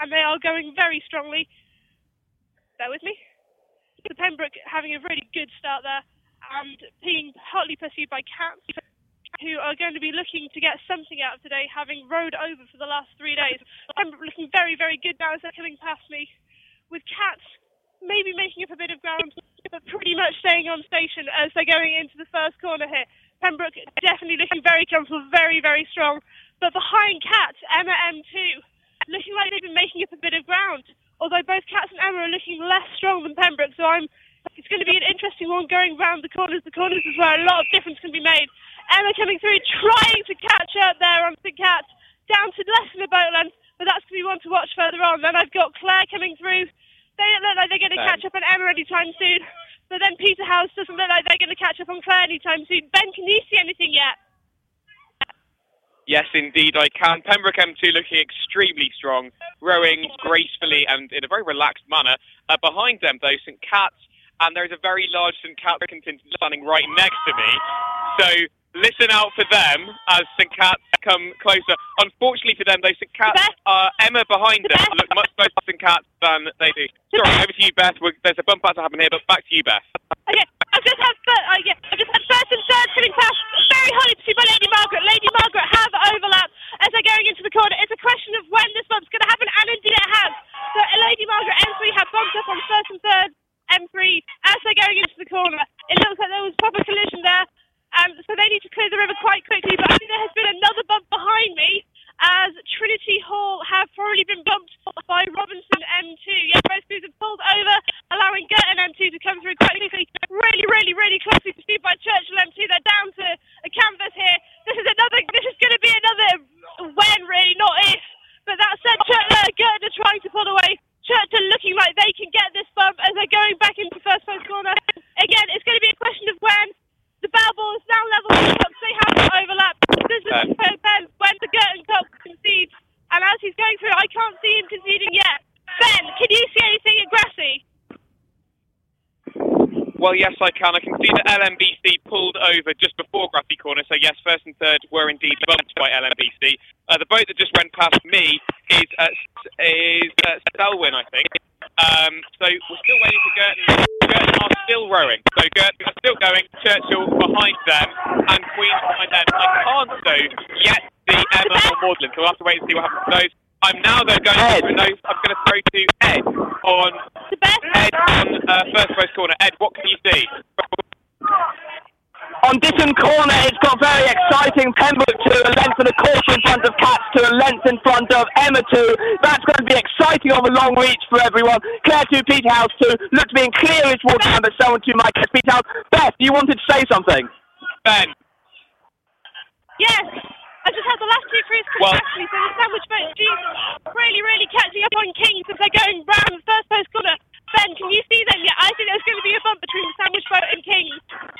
and they are going very strongly. Bear with me. The Pembroke having a really good start there, and being hotly pursued by Cats, who are going to be looking to get something out of today, having rode over for the last 3 days. Pembroke looking very, very good now as they're coming past me, with Cats maybe making up a bit of ground, but pretty much staying on station as they're going into the first corner here. Pembroke definitely looking very comfortable, very, very strong. But behind Cats, Emma M2, looking like they've been making up a bit of ground. Although both Cats and Emma are looking less strong than Pembroke, so it's going to be an interesting one going round the corners. The corners is where a lot of difference can be made. Emma coming through, trying to catch up there on the Cats, down to less than a boat length, but that's going to be one to watch further on. Then I've got Claire coming through. They don't look like they're going to catch up on Emma anytime soon. But then Peterhouse doesn't look like they're going to catch up on Claire anytime soon. Ben, can you see anything yet? Yes, indeed, I can. Pembroke M2 looking extremely strong, rowing gracefully and in a very relaxed manner. Behind them, though, St. Cat's, and there's a very large St. Cat's contingent standing right next to me. So listen out for them as St. Cat's come closer. Unfortunately for them, though, St. Cat's, Emma behind them look much closer to St. Cat's than they do. Sorry, over to you, Beth. There's a bump out to happen here, but back to you, Beth. Okay, I've just had first and third coming past. Very hotly pursued by Lady Margaret. Lady Margaret have overlapped as they're going into the corner. It's a question of when this bump's going to happen, and indeed it has. So Lady Margaret M3 have bumped up on first and third M3 as they're going into the corner. It looks like there was proper collision there. So they need to clear the river quite quickly, but I think there has been another bump behind me as Trinity Hall have probably been bumped by Robinson M2. Yeah, both crews have pulled over, allowing Girton M2 to come through quite quickly. Really, really, really closely pursued by Churchill M2. They're down to a canvas here. This is going to be another when, really, not if. But that said, Girton are trying to pull away. Churchill looking like they can get this bump as they're going back into first post corner. Again, it's going to be a question of when. The bow ball is now level with the cups. They have to overlap. This is when the Girton cup concedes. And as he's going through, I can't see him conceding yet. Ben, can you see anything at Grassy? Well, yes, I can. I can see that LMBC pulled over just before Grassy Corner. So, yes, first and third were indeed bumped by LMBC. The boat that just went past me is Selwyn, I think. So we're still waiting for Girton. Girton are still rowing. So Girton are still going. Churchill behind them and Queen behind them. I can't, though, yet see Emma or Magdalen. So we'll have to wait and see what happens to those. I'm now, though, going to those. I'm going to throw to Ed on first post corner. Ed, what can you see? On Ditton Corner, it's got very exciting. Pembroke 2, a length and a quarter in front of Cats 2, a length in front of Emma 2. That's going to be exciting on the long reach for everyone. Claire 2, Peterhouse 2, look to be in clearish water, but someone 2 might catch Peterhouse. Beth, you wanted to say something? Ben. Yes. I just had the last two crews come actually, so the sandwich boat really, really catching up on Kings as they're going round the first post corner. Ben, can you see them yet? I think there's going to be a bump between the sandwich boat and Kings.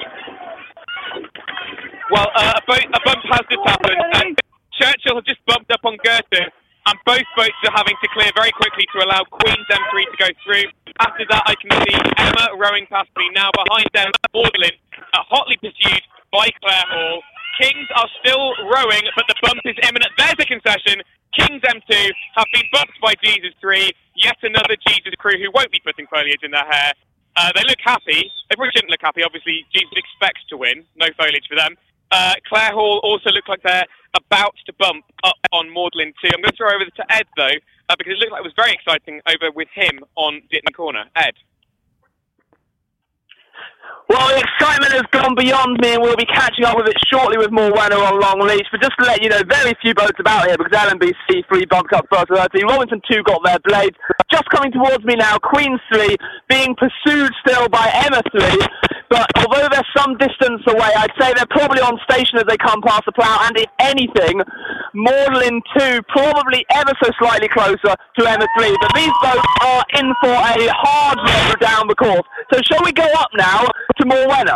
Well, a bump has just happened. Churchill have just bumped up on Girton, and both boats are having to clear very quickly to allow Queen's M3 to go through. After that, I can see Emma rowing past me now. Behind them, Magdalen, hotly pursued by Claire Hall. Kings are still rowing, but the bump is imminent. There's a concession. Kings M2 have been bumped by Jesus 3, yet another Jesus crew who won't be putting foliage in their hair. They look happy. They probably shouldn't look happy. Obviously, Jesus expects to win. No foliage for them. Claire Hall also look like they're about to bump up on Magdalen 2. I'm going to throw over to Ed, though, because it looked like it was very exciting over with him on Ditton Corner. Ed. Well, the excitement has gone beyond me, and we'll be catching up with it shortly with more Wenner on long leash. But just to let you know, very few boats about here because LMBC 3 bumped up first 13. Robinson 2 got their blades. Just coming towards me now, Queen 3 being pursued still by Emma 3. But although they're some distance away, I'd say they're probably on station as they come past the plough. And if anything, Magdalen 2 probably ever so slightly closer to Emma 3. But these boats are in for a hard road down the course. So shall we go up now to more Wenner?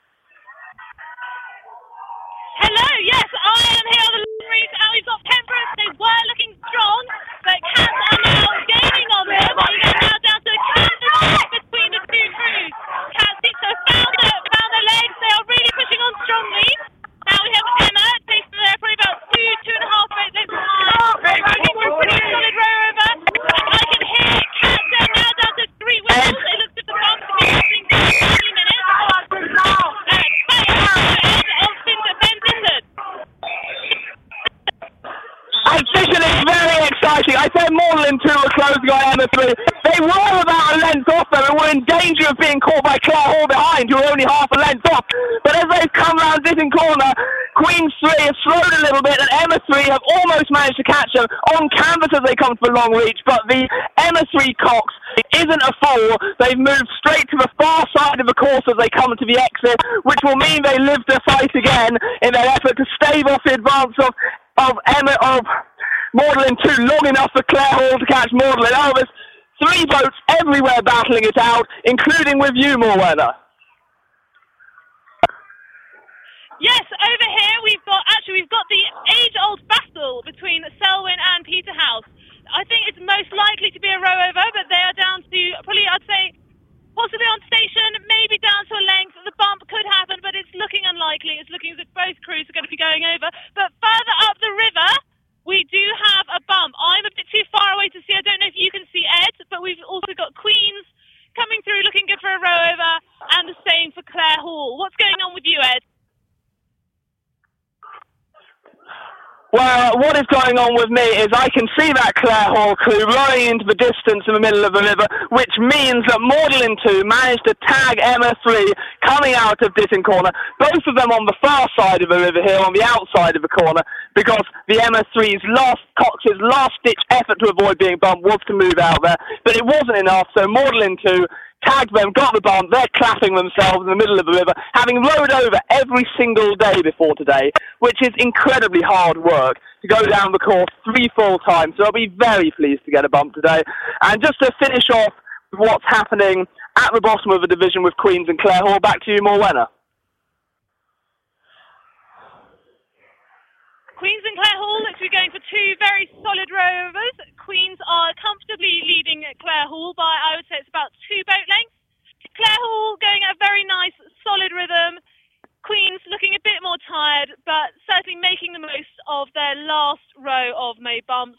Hello, yes, I am here on the long reach, and we've got Pembroke. They were looking strong, but Cats are now gaining on them. They're now down to a canvas between the two crews. Cats seem to have found their legs. They are really pushing on strongly. Now we have Emma, chasing there probably about 2.5 boat lengths behind. Looking for a pretty solid row over. got Emma 3. They were about a length off though, and were in danger of being caught by Claire Hall behind, who were only half a length off. But as they've come round Ditton Corner, Queen's 3 have slowed a little bit, and Emma 3 have almost managed to catch them on canvas as they come to the long reach. But the Emma 3 Cox isn't a fall. They've moved straight to the far side of the course as they come to the exit, which will mean they live the fight again in their effort to stave off the advance of Magdalen 2 long enough for Claire Hall to catch Magdalen. Oh, there's 3 boats everywhere battling it out, including with you, Morwenna. Yes, over here we've got the age-old battle between Selwyn and Peterhouse. I think it's most likely to be a row over, but they are down to probably, I'd say, possibly on station, maybe down to a length. The bump could happen, but it's looking unlikely. It's looking as if both crews are going to be going over. But further up the river, we do have a bump. I'm a bit too far away to see. I don't know if you can see Ed, but we've also got Queens coming through, looking good for a row over, and the same for Claire Hall. What's going on with you, Ed? Well, what is going on with me is I can see that Claire Hall crew rowing into the distance in the middle of the river, which means that Magdalen 2 managed to tag Emma 3 coming out of Ditton Corner, both of them on the far side of the river here, on the outside of the corner, because the Emma 3's Cox's last-ditch effort to avoid being bumped was to move out there, but it wasn't enough, so Magdalen 2 tagged them, got the bump, they're clapping themselves in the middle of the river, having rowed over every single day before today, which is incredibly hard work to go down the course 3 full times, so I'll be very pleased to get a bump today. And just to finish off what's happening at the bottom of the division with Queens and Claire Hall, back to you, Morwenna. Queens and Claire Hall looks to be going for 2 very solid rowovers. Queens are comfortably leading Claire Hall by, I would say, it's about 2 boat lengths. Claire Hall going at a very nice, solid rhythm. Queens looking a bit more tired, but certainly making the most of their last row of May bumps.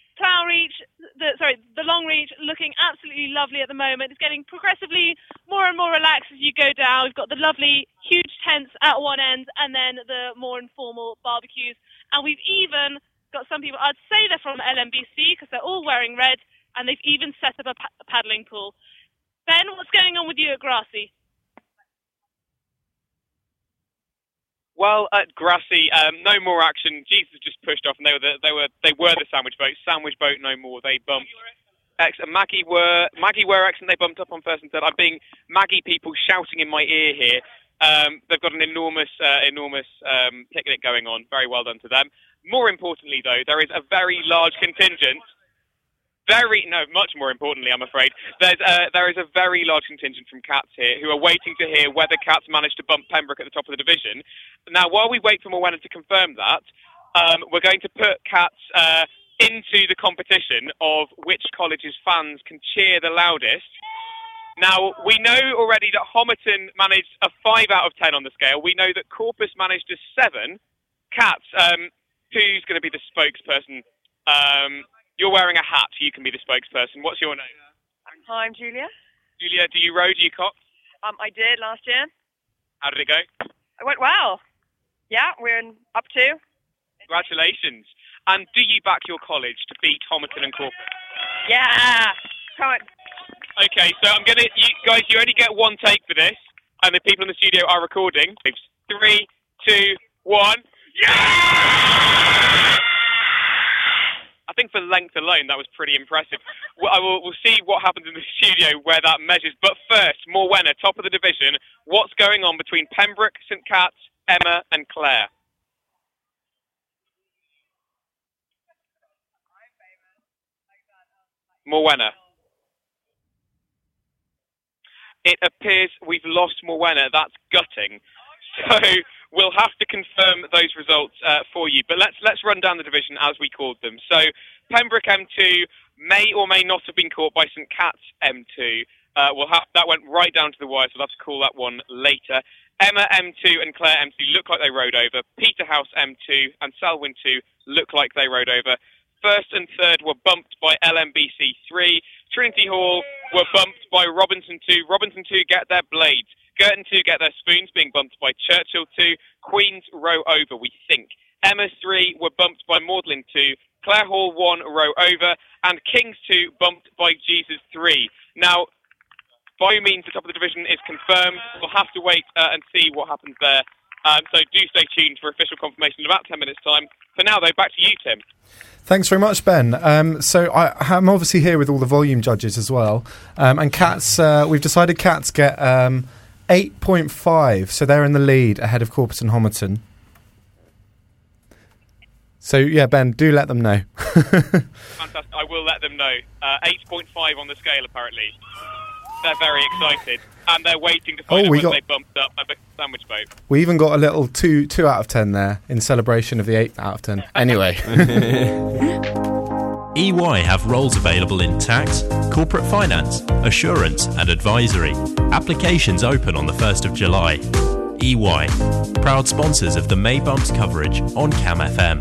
The long reach looking absolutely lovely at the moment. It's getting progressively more and more relaxed as you go down. We've got the lovely huge tents at one end and then the more informal barbecues. And we've even got some people, I'd say they're from LMBC because they're all wearing red, and they've even set up a paddling pool. Ben, what's going on with you at Grassy? Well, at Grassy, no more action. Jesus just pushed off, and they were the sandwich boat. Sandwich boat, no more. They bumped. Maggie were excellent. They bumped up on first and third. I'm being Maggie people shouting in my ear here. They've got an enormous picnic going on. Very well done to them. More importantly, though, there is a very large contingent. Much more importantly, I'm afraid, there is a very large contingent from Cats here who are waiting to hear whether Cats managed to bump Pembroke at the top of the division. Now, while we wait for Morwenna to confirm that, we're going to put Cats into the competition of which college's fans can cheer the loudest. Now, we know already that Homerton managed a 5 out of 10 on the scale. We know that Corpus managed a 7. Cats, who's going to be the spokesperson? You're wearing a hat, so you can be the spokesperson. What's your name? Hi, I'm Julia. Julia, do you row? Do you cop? I did last year. How did it go? It went well. Yeah, we're up to. Congratulations. And do you back your college to beat Homerton and Corpus? Yeah! Come on. Okay, so you only get 1 take for this, and the people in the studio are recording. 3, 2, 1. Yeah! I think for length alone, that was pretty impressive. We'll see what happens in the studio where that measures. But first, Morwenna, top of the division. What's going on between Pembroke, St Cat's, Emma and Claire? Morwenna. It appears we've lost Morwenna. That's gutting. So we'll have to confirm those results for you. But let's run down the division as we called them. So Pembroke M2 may or may not have been caught by St Cat's M2. That went right down to the wire, so we'll have to call that one later. Emma M2 and Claire M2 look like they rode over. Peterhouse M2 and Selwyn 2 look like they rode over. First and third were bumped by LMBC 3. Trinity Hall were bumped by Robinson 2. Robinson 2 get their blades. Girton 2 get their spoons, being bumped by Churchill 2. Queens row over, we think. Emma 3 were bumped by Magdalen 2. Clare Hall 1 row over, and Kings 2 bumped by Jesus 3. Now, by all means, the top of the division is confirmed. We'll have to wait and see what happens there. So do stay tuned for official confirmation in about 10 minutes' time. For now, though, back to you, Tim. Thanks very much, Ben. So I'm obviously here with all the volume judges as well. And Cats, we've decided Cats get 8.5, so they're in the lead ahead of Corpus and Homerton. So, yeah, Ben, do let them know. Fantastic. I will let them know. 8.5 on the scale, apparently. They're very excited. And they're waiting to find out whether they bumped up a sandwich boat. We even got a little 2 out of 10 there in celebration of the 8 out of 10. Anyway. EY have roles available in tax, corporate finance, assurance and advisory. Applications open on the 1st of July. EY, proud sponsors of the May Bumps coverage on Cam FM.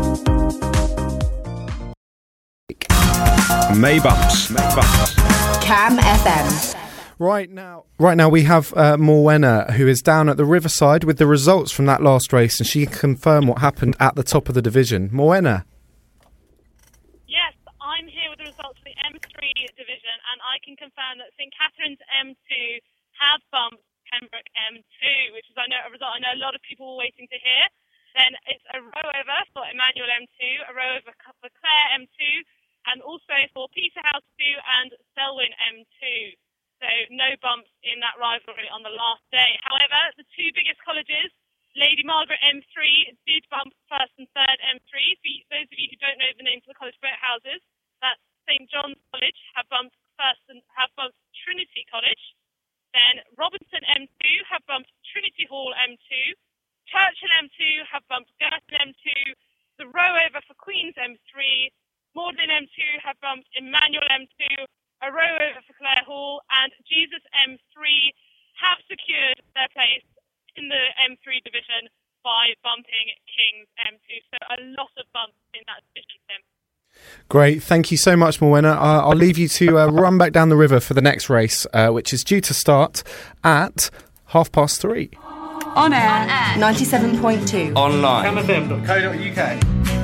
May Bumps. Cam FM. Right now we have Morwenna, who is down at the Riverside with the results from that last race, and she can confirm what happened at the top of the division. Morwenna. Yes, I'm here with the results of the M3 division, and I can confirm that St Catherine's M2 have bumped Pembroke M2, which is a result I know a lot of people were waiting to hear. Then it's a row over for Emmanuel M2, a row over for Clare M2, and also for Peterhouse 2 and Selwyn M2. So no bumps in that rivalry on the last day. However, the 2 biggest colleges, Lady Margaret M3 did bump first and third M3. For those of you who don't know the names of the college boathouses, that's St John's College have bumped Trinity College. Then Robinson M2 have bumped Trinity Hall M2. Churchill M2 have bumped Girton M2. The row over for Queen's M3. Magdalen M2 have bumped Emmanuel M2. A row over for Clare Hall. And Jesus M3 have secured their place in the M3 division by bumping King's M2. So a lot of bumps in that division, Tim. Great, thank you so much, Morwenna. I'll leave you to run back down the river for the next race, which is due to start at 3:30. On air, 97.2. Online. camfm.co.uk.